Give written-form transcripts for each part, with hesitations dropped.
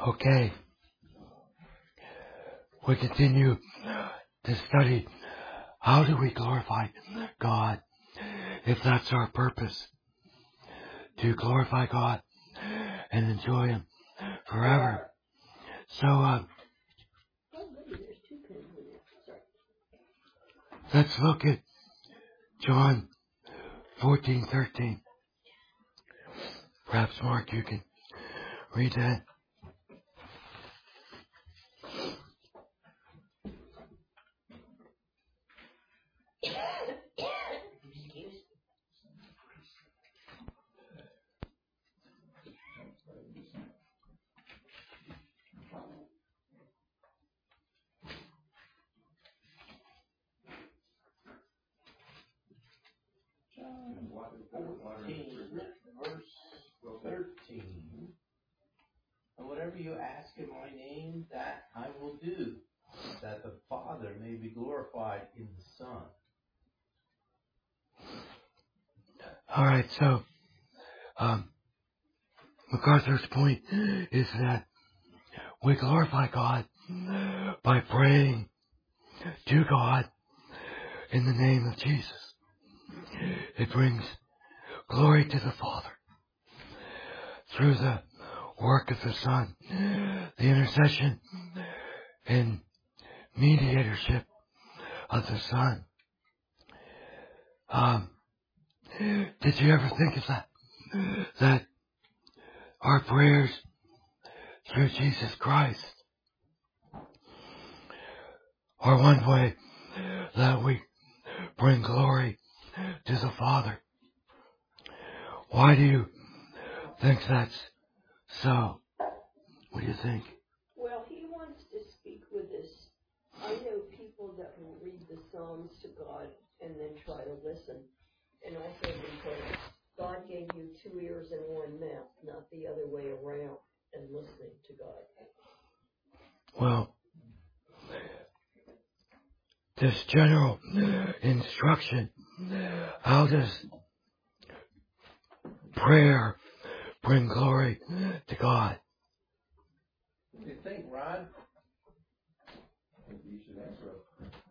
Okay, we continue to study how do we glorify God if that's our purpose, to glorify God and enjoy Him forever. So let's look at John 14:13. Perhaps Mark, you can read that. John 14, verse 13. And whatever you ask in my name, that I will do, that the Father may be glorified in the Son. All right, so MacArthur's point is that we glorify God by praying to God in the name of Jesus. It brings glory to the Father through the work of the Son, the intercession and mediatorship of the Son. Did you ever think of that? That our prayers through Jesus Christ are one way that we bring glory to the Father. Why do you think that's so? What do you think? Well, He wants to speak with us. I know people that will read the Psalms to God and then try to listen. And also because God gave you 2 ears and 1 mouth, not the other way around, and listening to God. Well, this general instruction, how does prayer bring glory to God? What do you think, Rod? Maybe you should answer it.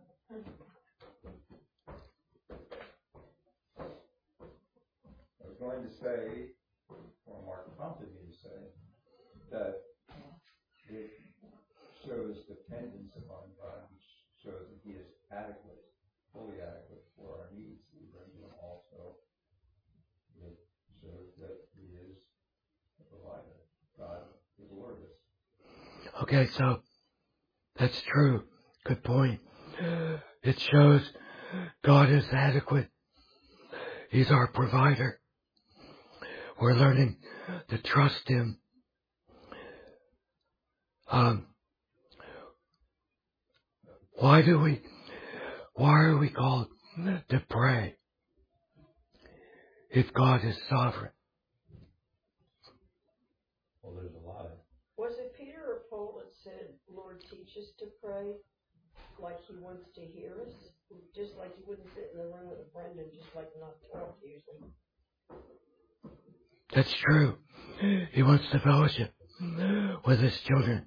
I was going to say, or Mark prompted me to say, that it shows dependence upon God, which shows that He is adequate, fully adequate for our needs. And also, it shows that He is a provider. God is glorious. Okay, so that's true. Good point. It shows God is adequate. He's our provider. We're learning to trust Him. Why are we called to pray if God is sovereign? Well, there's a lot of... Was it Peter or Paul that said, Lord, teach us to pray like He wants to hear us? Just like you wouldn't sit in the room with a friend and just like not talk usually. That's true. He wants to fellowship with His children.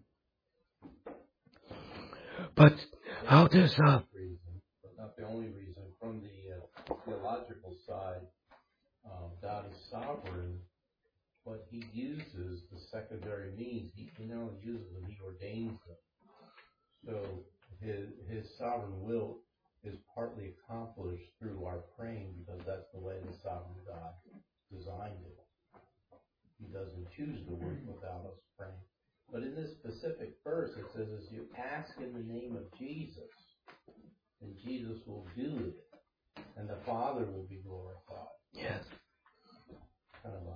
But how does... reason, but not the only reason. From the theological side, God is sovereign, but He uses the secondary means. He not only uses them, He ordains them. So His sovereign will is partly accomplished through our praying, because that's the way the sovereign God designed it. He doesn't choose to work without us praying. But in this specific verse, it says, as you ask in the name of Jesus, and Jesus will do it, and the Father will be glorified. Yes. Kind of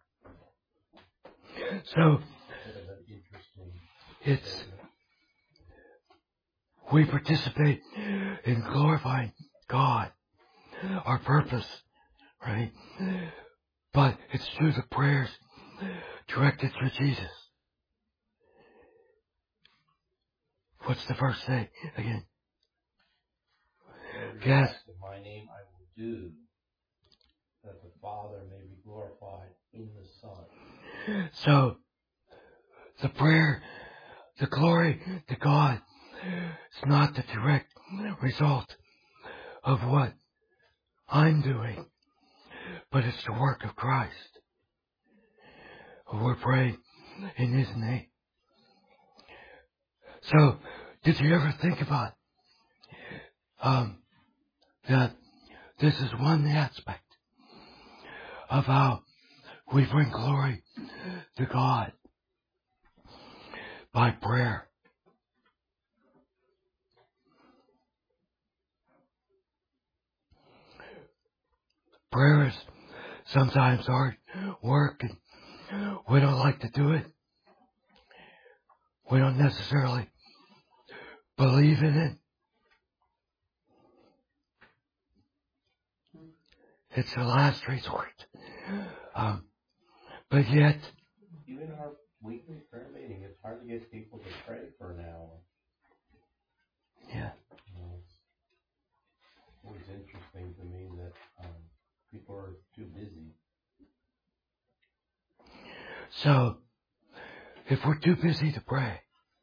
So, an interesting it's... statement. We participate in glorifying God, our purpose, right? But it's through the prayers directed through Jesus. What's the verse say again? Yes. In my name I will do, that the Father may be glorified in the Son. So, the prayer, the glory to God is not the direct result of what I'm doing, but it's the work of Christ. We're praying in His name. So, did you ever think about that this is one aspect of how we bring glory to God by prayer? Prayer is sometimes hard work, and we don't like to do it. We don't necessarily believe in it. It's the last resort. But yet, Even our weekly prayer meeting, it's hard to get people to pray for an hour. yeah. It's always interesting to me that people are too busy. So, if we're too busy to pray,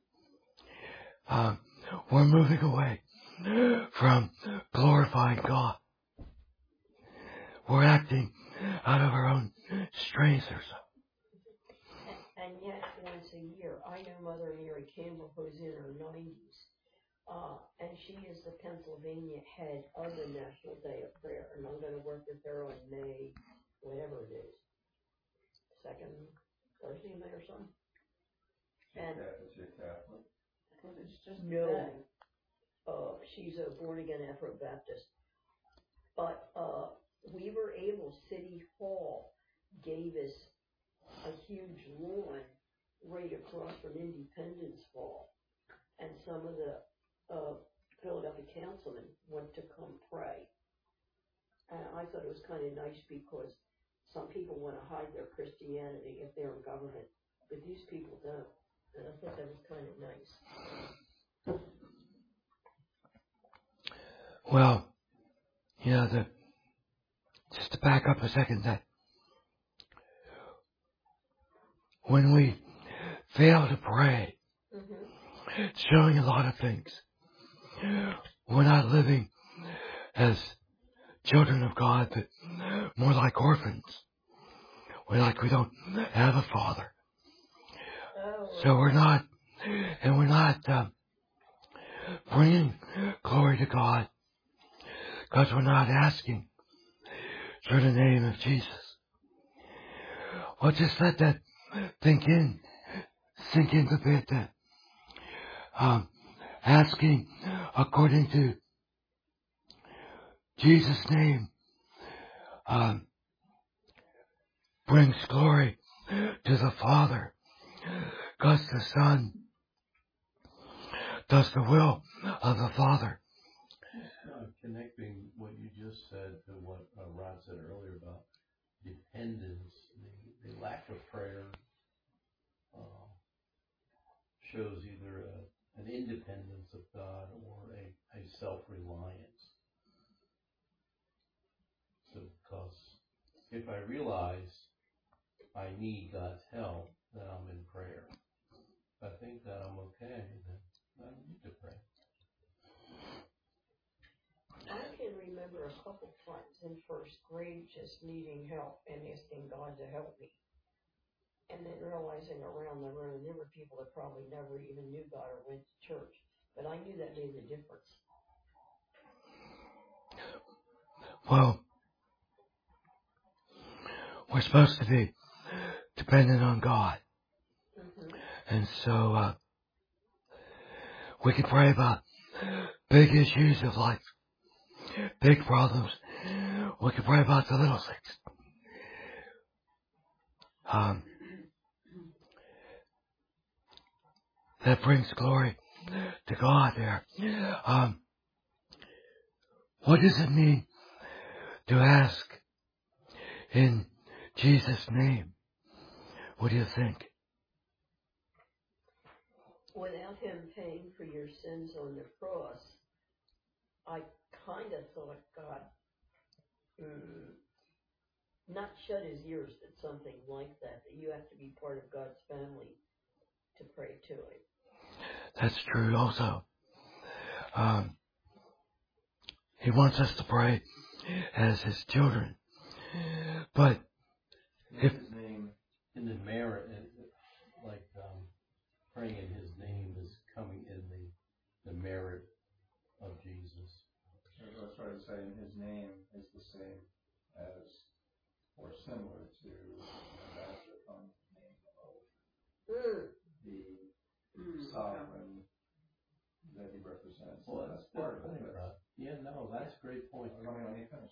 we're moving away from glorifying God. We're acting out of our own strength or so. And yet, once a year, I know Mother Mary Campbell, who's in her 90s, and she is the Pennsylvania head of the National Day of Prayer, and I'm going to work with her on May, whatever it is, second Thursday of May or something. And Is it Catholic? It's just no, she's a born-again Afro-Baptist. But we were able, City Hall gave us a huge lawn right across from Independence Hall. And some of the Philadelphia councilmen went to come pray. And I thought it was kind of nice because some people want to hide their Christianity if they're in government, but these people don't. And I thought that was kind of nice. Well, just to back up a second, that when we fail to pray, it's showing a lot of things. We're not living as children of God, but more like orphans. We're like we don't have a father. So we're not bringing glory to God because we're not asking for the name of Jesus. Well, just let that sink in a bit. That asking according to Jesus' name brings glory to the Father, because the Son does the will of the Father. Connecting what you just said to what Rod said earlier about dependence, the lack of prayer shows either an independence of God or a self-reliance. So, because if I realize I need God's help, then I'm in prayer. If I think that I'm okay, then I don't need to pray. I can remember a couple times in first grade just needing help and asking God to help me. And then realizing around the room there were people that probably never even knew God or went to church. But I knew that made a difference. Well, we're supposed to be dependent on God. And so we can pray about big issues of life, big problems. We can pray about the little things. That brings glory to God there. What does it mean to ask in Jesus' name? What do you think? Without Him paying for your sins on the cross, I kind of thought God not shut His ears at something like that, that you have to be part of God's family That's true also. He wants us to pray as His children. But if His name in the merit, like praying in His name is coming in the merit of Jesus. I was trying to say, in His name is the same as, or similar to, ambassador comes in the name of the sovereign that He represents. Well, That's part of it. Yeah, no, that's a great point. Let me finish.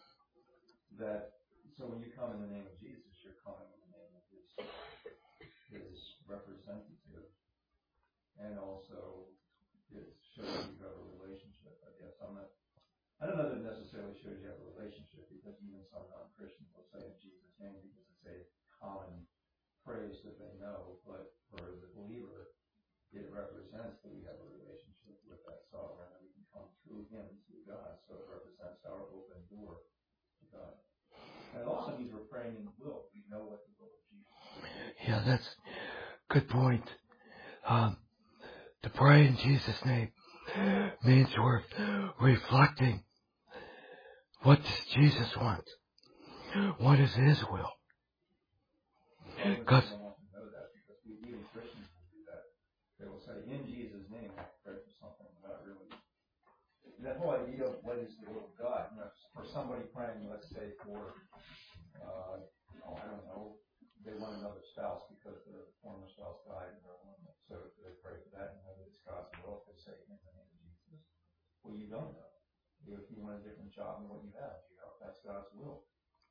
So when you come in the name of Jesus, you're coming in the name of His representative, and also it shows you have a relationship. I guess I don't know that it necessarily shows you have a relationship, because even some non-Christians will say in Jesus' name because it's a common phrase that they know, but for the believer, it represents that we have a relationship with that sovereign, and we can come through Him to God. So it represents our open door to God. And it also means we're praying in the will. We know what the will of Jesus is. yeah, that's a good point. To pray in Jesus' name means we're reflecting what does Jesus want? What is His will? Because I want to know that, because even Christians will do that. They will say, in Jesus' name, I pray for something without really. That whole idea of what is the will of God, for somebody praying, let's say for, I don't know, they want another spouse because their former spouse died, so they pray for that and know that it's God's will. They say, in the name of Jesus. Well, you don't know. If you want a different job than what you have, that's God's will.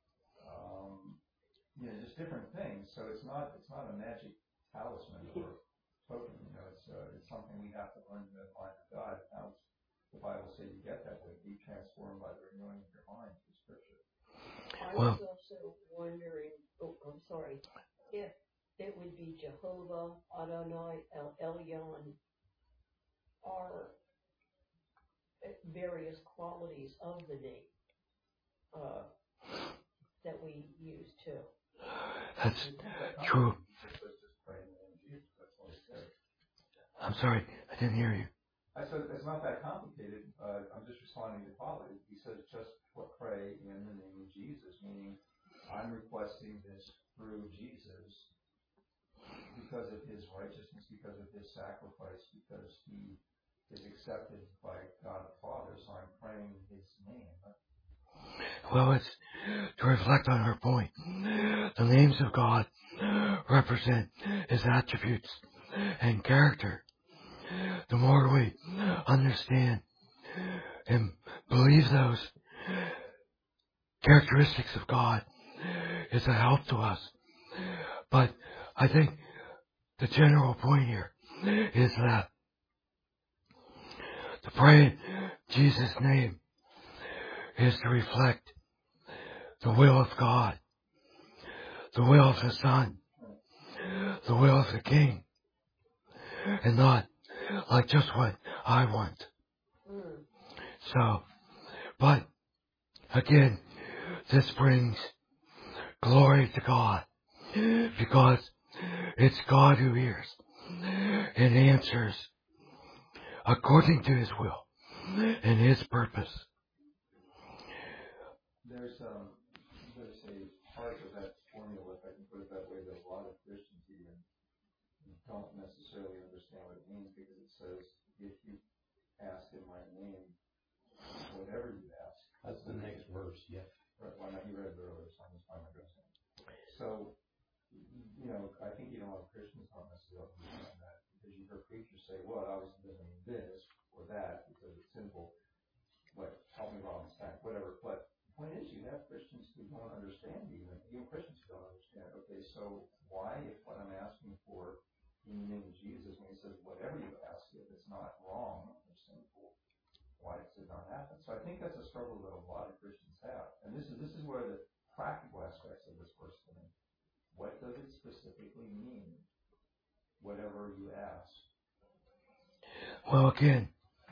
Just different things. So it's not a magic talisman or token. It's something we have to learn in the mind of God. How the Bible says you get that way. Be transformed by the renewing of your mind through Scripture. I was also wondering, if it would be Jehovah, Adonai, El Elyon, are various qualities of the name that we use too. that's true. I'm sorry, I didn't hear you. I said it's not that complicated. I'm just responding to quality. He says just pray in the name of Jesus, meaning I'm requesting this through Jesus because of His righteousness, because of His sacrifice, because He is accepted by God the Father. So I'm praying in His name. Well, it's to reflect on her point. The names of God represent His attributes and character. The more we understand and believe those characteristics of God, is a help to us. But I think the general point here is that to pray in Jesus' name is to reflect the will of God, the will of the Son, the will of the King, and not like just what I want. So, but again, this brings glory to God, because it's God who hears and answers according to His will and His purpose. There's a part of that formula, if I can put it that way, that a lot of Christians even don't necessarily understand what it means, because it says, if you ask in my name, whatever you ask. That's the next verse, yeah. Right, well, you read it earlier, so I'm just trying to address it. So, I think a lot of Christians don't necessarily understand that, because you hear preachers say, well, it obviously doesn't mean this or that, because it's simple. Help me Romans 10, whatever. But the point is, you have Christians who don't understand even Christians who don't understand. Okay, so why, if what I'm asking for in the name of Jesus, when He says whatever you ask, if it's not wrong or sinful, why does it not happen? So I think that's a struggle that a lot of Christians have. And this is where the practical aspects of this verse come in. What does it specifically mean, whatever you ask? Well, again,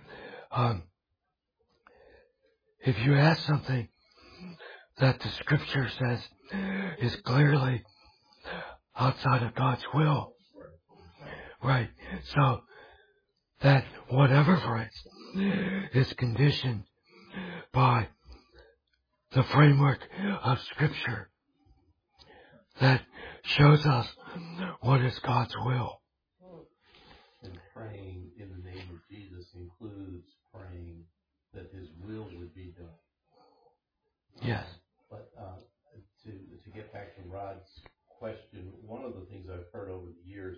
if you ask something that the Scripture says is clearly outside of God's will, right? So that whatever phrase is conditioned by the framework of Scripture that shows us what is God's will. And praying in the name of Jesus includes praying that His will would be done. Yes. But to get back to Rod's question, one of the things I've heard over the years,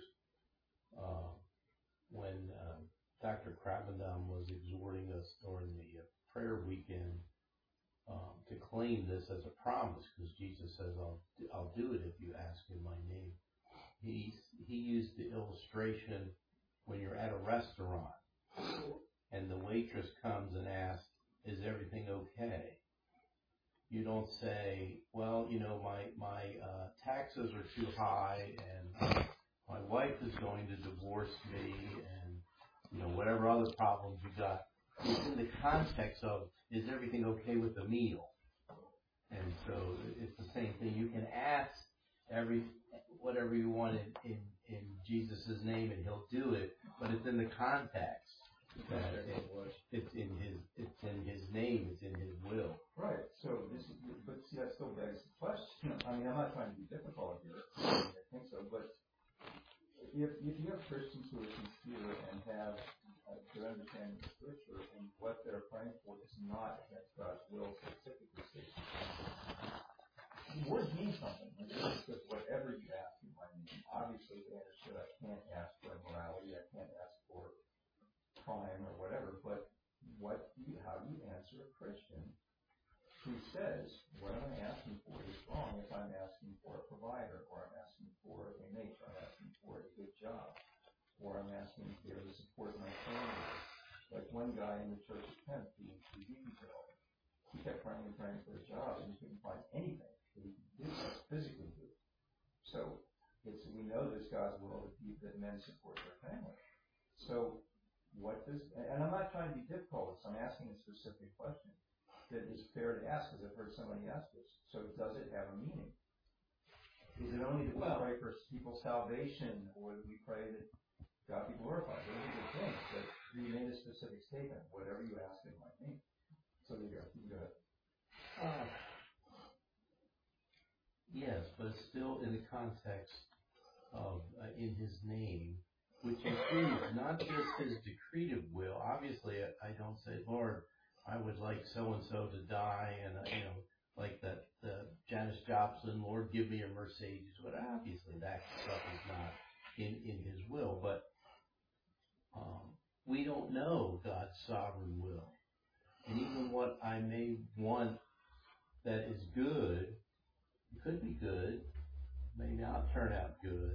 when Dr. Krabbendam was exhorting us during the prayer weekend to claim this as a promise, because Jesus says, "I'll do it if you ask in my name." He used the illustration when you're at a restaurant and the waitress comes and asks, "Is everything okay?" You don't say, "Well, my taxes are too high, and my wife is going to divorce me, and whatever other problems you got." It's in the context of, is everything okay with the meal? And so it's the same thing. You can ask whatever you want in Jesus' name, and He'll do it. But it's in the context that it's in His name, it's in His will. Right. So but see, that still begs the question. I mean, I'm not trying to be difficult here. I think so. But if you have Christians who are sincere and have a good understanding of Scripture, and what they're praying for is not against God's will, specifically states, words mean something. It's just whatever you ask in my name. Obviously, they understood I can't ask for immorality, I can't ask for crime or whatever, but how do you answer a Christian who says, what I'm asking for is wrong if I'm asking for a provider, or I'm asking for a mate, or I'm asking for a good job, or I'm asking to be able to support my family. Like one guy in the church at Penn, the deacon girl, he kept praying and praying for a job, and he couldn't find anything that he could do, physically do. So we know there's God's will that men support their family. So and I'm not trying to be difficult, so I'm asking a specific question that is fair to ask, because I've heard somebody ask this. So does it have a meaning? Is it only that we pray for people's salvation, or that we pray that God be glorified? Those are good things, but we made a specific statement, whatever you ask in my name. So there you go. You go ahead. Yes, but it's still in the context of in His name, which includes not just His decretive will. Obviously, I don't say, "Lord, I would like so-and-so to die," and like that Janis Joplin, "Lord, give me a Mercedes." But obviously that stuff is not in His will. But we don't know God's sovereign will. And even what I may want that is good, it could be good, may not turn out good.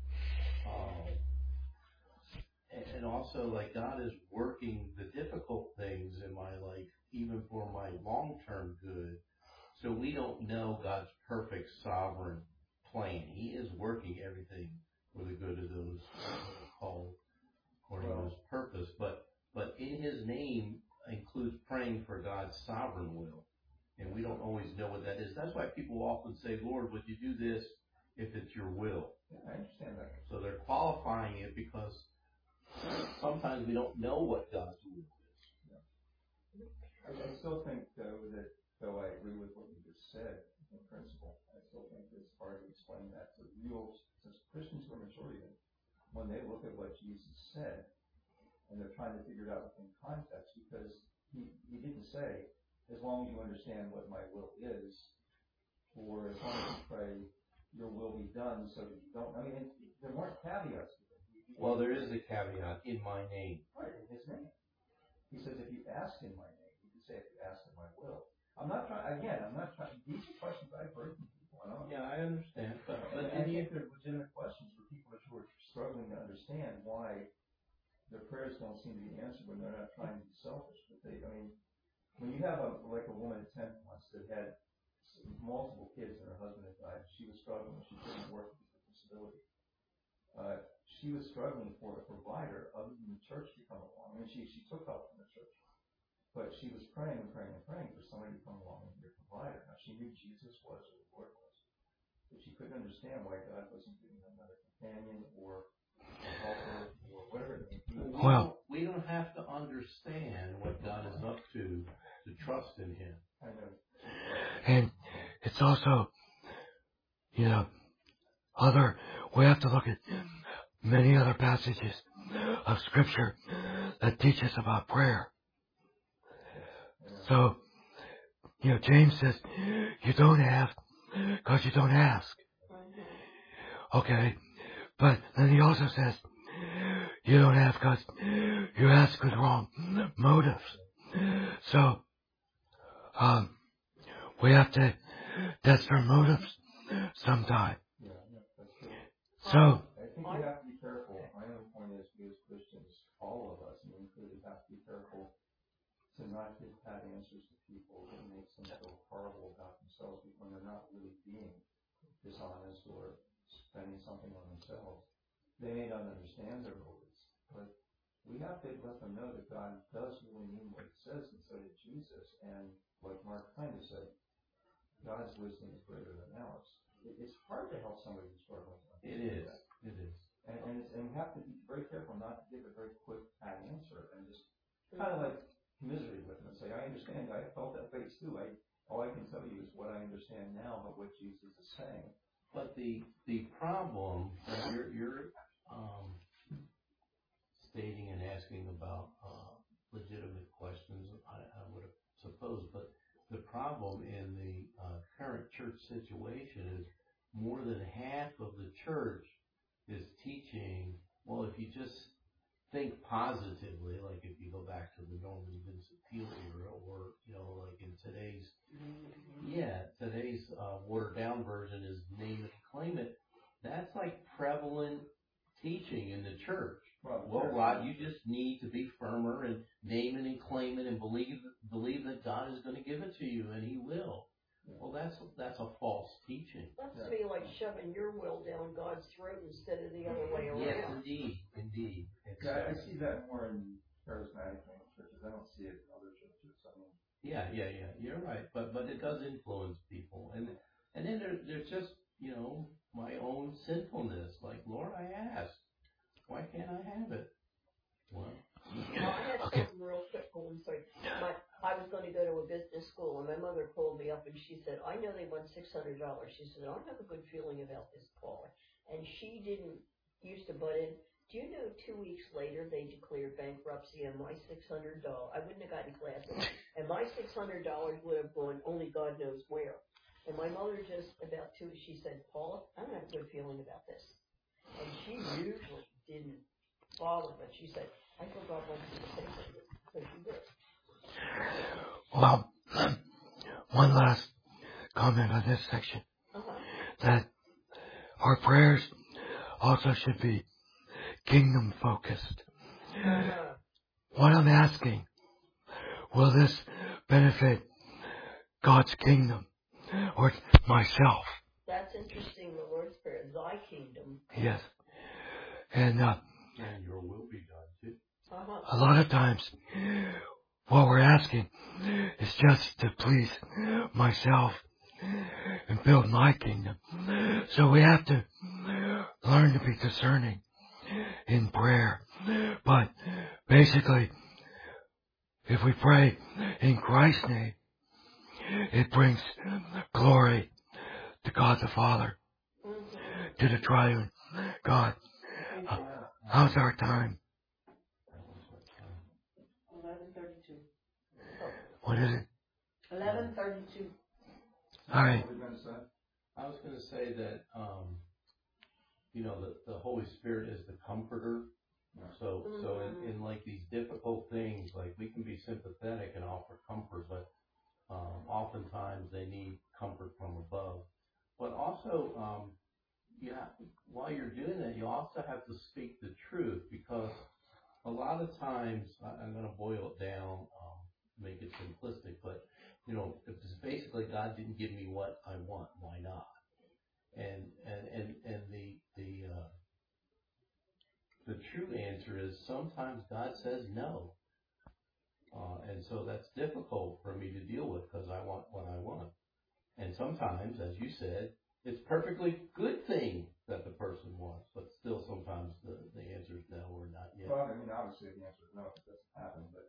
And also, like, God is working the difficult things in my life, even for my long-term good. So we don't know God's perfect sovereign plan. He is working everything for the good of those called according to His purpose. But in His name includes praying for God's sovereign will. And we don't always know what that is. That's why people often say, "Lord, would you do this if it's your will?" Yeah, I understand that. So they're qualifying it because sometimes we don't know what God's will is. Yeah. I still think, though I agree with what you just said in principle, I still think it's hard to explain that to Christians who are mature even, when they look at what Jesus said, and they're trying to figure it out within context, because he didn't say, as long as you understand what my will is, or as long as you pray, your will be done, so that you don't. I mean, there weren't caveats to it. Well, there is a caveat, in my name. Right, in His name. He says, if you ask in my name, you can say, if you ask in my will. I'm not trying, these are questions I've heard from people. Yeah, I understand. But I think they're legitimate questions for people who are struggling to understand why their prayers don't seem to be answered when they're not trying to be selfish. But when you have a woman at 10 months that had multiple kids and her husband had died, she was struggling. She couldn't work because of disability. She was struggling for a provider other than the church to come along. I mean, she took help from the church, but she was praying and praying and praying for somebody to come along and be a provider. Now, she knew Jesus was who the Lord was, but she couldn't understand why God wasn't giving her another companion or a helper or whatever it may be. We understand what God is up to trust in Him. I know. And it's also, we have to look at many other passages of Scripture that teach us about prayer. So, James says, you don't have because you don't ask. Okay, but then he also says, you don't have because you ask with wrong motives. So, we have to test our motives sometime. Yeah, that's true. So, I think we have to be careful. My own point is, we as Christians, all of us, me included, have to be careful to not give bad answers to people that makes them feel horrible about themselves when they're not really being dishonest or spending something on themselves. They may not understand their motives, but we have to let them know that God does really mean what He says, and so did Jesus. And like Mark kind of said, God's wisdom is greater than ours. It's hard to help somebody who's struggling. It is. It is. And we have to be very careful not to give a very quick pat answer and just kind of like commiserate with them and say, I understand, I felt that way too. All I can tell you is what I understand now, but what Jesus is saying. But the problem that you're stating and asking about legitimate questions, I would suppose, but the problem in the current church situation is more than half of the church is teaching, well, if you just think positively, like if you go back to the Norman Vincent Peale era, or, like in today's watered down version is name it and claim it. That's like prevalent teaching in the church. Well, Rod, you just need to be firmer and name it and claim it and believe that God is going to give it to you, and He will. Well, that's a false teaching. That's to me like shoving your will down God's throat instead of the other way around. Yes, indeed. I see that more in charismatic churches. I don't see it in other churches. Yeah. You're right, but it does influence people, and then there's just my own sinfulness. Like, Lord, I asked, why can't I have it? Well, I had something real quick. Oh, I'm sorry. I was going to go to a business school, and my mother called me up, and she said, I know they want $600. She said, I don't have a good feeling about this, Paula. And she didn't used to butt in. Do you know 2 weeks later they declared bankruptcy, and my $600, I wouldn't have gotten classes, and my $600 would have gone only God knows where. And my mother just about she said, Paula, I don't have a good feeling about this. And she usually didn't bother, but she said, I thought God wanted you to say something. So she did. well, one last comment on this section. That our prayers also should be kingdom focused. What I'm asking, will this benefit God's kingdom or myself? That's interesting, the Lord's Prayer, thy kingdom. Yes. And your will be done too. A lot of times what we're asking is just to please myself and build my kingdom. So we have to learn to be discerning in prayer. But basically, if we pray in Christ's name, it brings glory to God the Father, to the triune God. How's our time? 11:32. What is it? 11:32. All right. I was going to say that, the Holy Spirit is the comforter. So in like these difficult things, like we can be sympathetic and offer comfort, but oftentimes they need comfort from above. But also, while you're doing that, you also have to speak the truth, because a lot of times, I'm going to boil it down, make it simplistic, but if it's basically God didn't give me what I want, why not? And the true answer is sometimes God says no. And so that's difficult for me to deal with because I want what I want. And sometimes, as you said, it's perfectly good thing that the person wants, but still sometimes the answer is no or not yet. Well, I mean, obviously the answer is no, it doesn't happen, but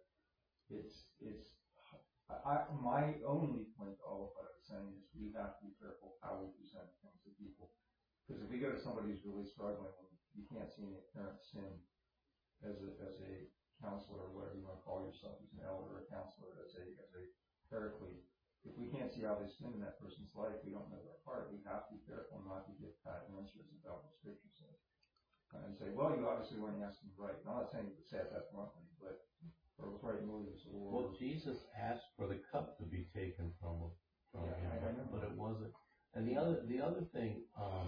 my only point to all of what I was saying is we have to be careful how we present things to people. Because if we go to somebody who's really struggling and you can't see any apparent sin as a counselor or whatever you want to call yourself, as an elder or a counselor, as a paraclete, if we can't see how they sin in that person's life, we don't know their heart. We have to be careful not to give pat answers about what Scripture says. And say, well, you obviously weren't asking right. I'm not saying you would say it that bluntly, but or it was right motives. Well, Jesus asked for the cup to be taken from him, but it wasn't. And the other thing,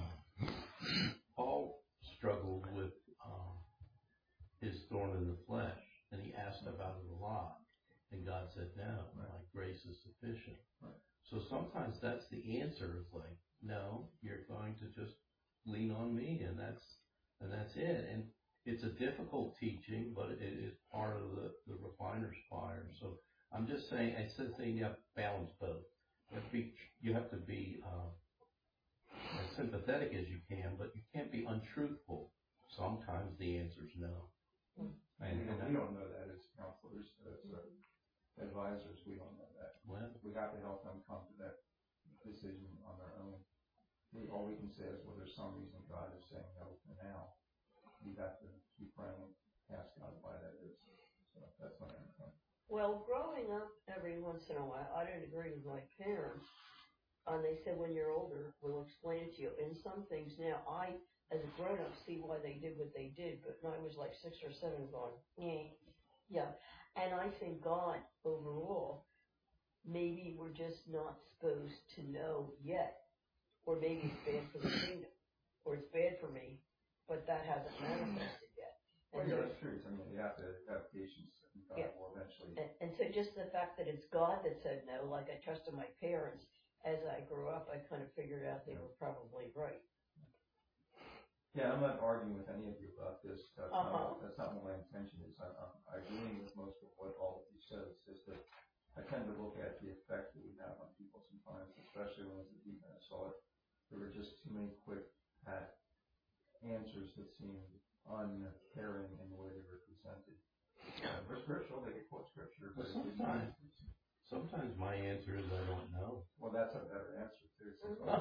Paul struggled with his thorn in the flesh, and he asked about it a lot, and God said, "No, my grace is sufficient." Right. So sometimes that's the answer. Is like, no, you're going to just lean on me, and that's it. And it's a difficult teaching, but it is part of the refiner's fire. So I'm just saying, instead of saying you have to balance both, you have to be as sympathetic as you can, but you can't be untruthful. Sometimes the answer is no. And we don't know that as counselors, as advisors, we don't know that. Well, we have to help them come to that decision on their own. All we can say is, well, there's some reason God is saying no for now. You have to keep praying and ask God why that is. So that's my point. Well, growing up, every once in a while, I didn't agree with my parents. And they said, when you're older, we'll explain it to you. And some things now, I, as a grown-up, see why they did what they did. But when I was like 6 or 7 going, yeah. And I think God, overall, maybe we're just not supposed to know yet. Or maybe it's bad for the kingdom. Or it's bad for me. But that hasn't manifested yet. Well, yeah, that's true. I mean, you have to have patience, and God will eventually. And so just the fact that it's God that said no, like I trusted my parents, as I grew up, I kind of figured out they were probably right. Yeah, I'm not arguing with any of you about this. That's not what my intention is. I'm agreeing with most of what all of you said. It's just that I tend to look at the effect that we have on people sometimes, especially when it's a deep and I saw it. There were just too many quick answers that seemed uncaring in the way they were presented. They're scriptural, they could quote scripture, but sometimes my answer is I don't know. Well, that's a better answer too.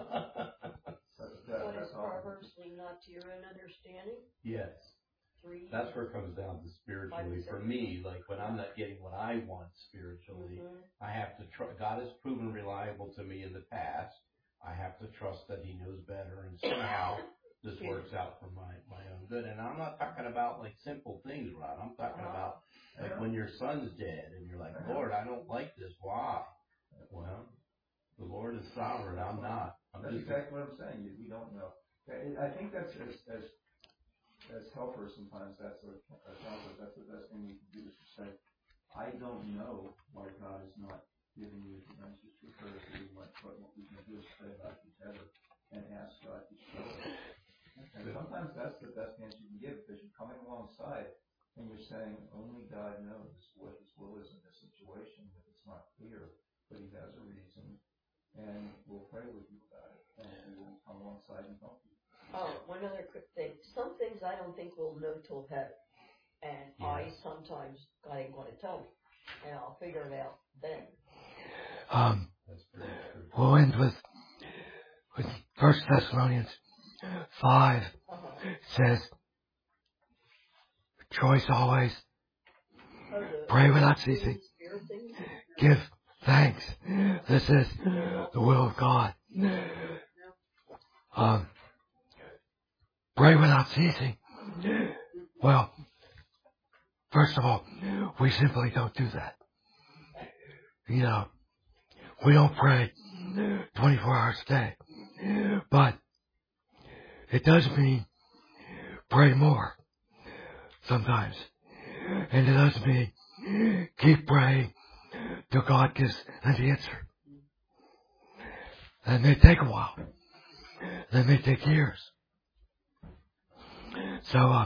What is Proverbs, lean not to your own understanding? Yes. 3. That's where it comes down to spiritually. For me, like when I'm not getting what I want spiritually, I have to trust. God has proven reliable to me in the past. I have to trust that He knows better, and somehow this works out for my own good. And I'm not talking about like simple things, Rod. I'm talking about like when your son's dead and you're like, Lord, I don't like this. Why? Well, the Lord is sovereign. I'm not. That's exactly what I'm saying. We don't know. I think that's as helpers sometimes. That's a counselor. That's the best thing we can do is to say, I don't know why God is not giving you the answers to prayers that we want. But what we can do is pray about each other and ask God to show us. And sometimes that's the best answer you can give because you're coming alongside and you're saying only God knows what His will is in this situation. If it's not clear, but He has a reason, and we'll pray with you about it, and we'll come alongside and help you. Oh, one other quick thing. Some things I don't think we'll know till heaven, and I sometimes God ain't going to tell me, and I'll figure it out then. That's pretty true. We'll end with 1 Thessalonians 5. It says, choice always, pray without ceasing, give thanks. This is the will of God. Pray without ceasing. Well, first of all, we simply don't do that. You know, we don't pray 24 hours a day. But it does mean pray more sometimes. And it does mean keep praying till God gives an answer. That may take a while. That may take years. So,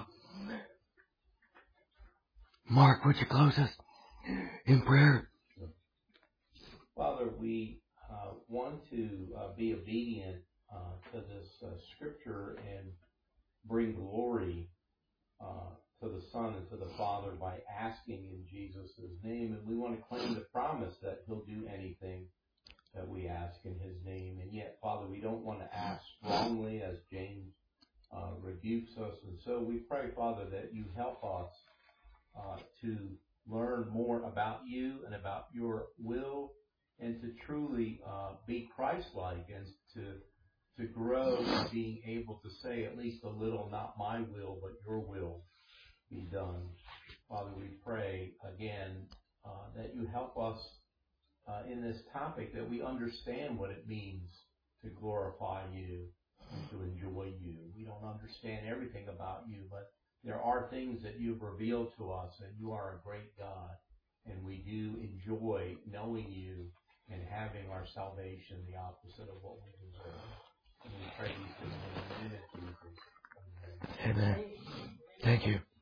Mark, would you close us in prayer? Father, we want to be obedient to this scripture and bring glory to to the Son and to the Father by asking in Jesus' name. And we want to claim the promise that He'll do anything that we ask in His name. And yet, Father, we don't want to ask wrongly, as James rebukes us. And so we pray, Father, that You help us to learn more about You and about Your will, and to truly be Christ-like, and to grow in being able to say at least a little, not my will, but Your will be done. Father, we pray again that You help us in this topic, that we understand what it means to glorify You and to enjoy You. We don't understand everything about You, but there are things that You've revealed to us, and You are a great God, and we do enjoy knowing You and having our salvation, the opposite of what we deserve. And we pray these things in the name of Jesus. Amen. Amen. Thank you.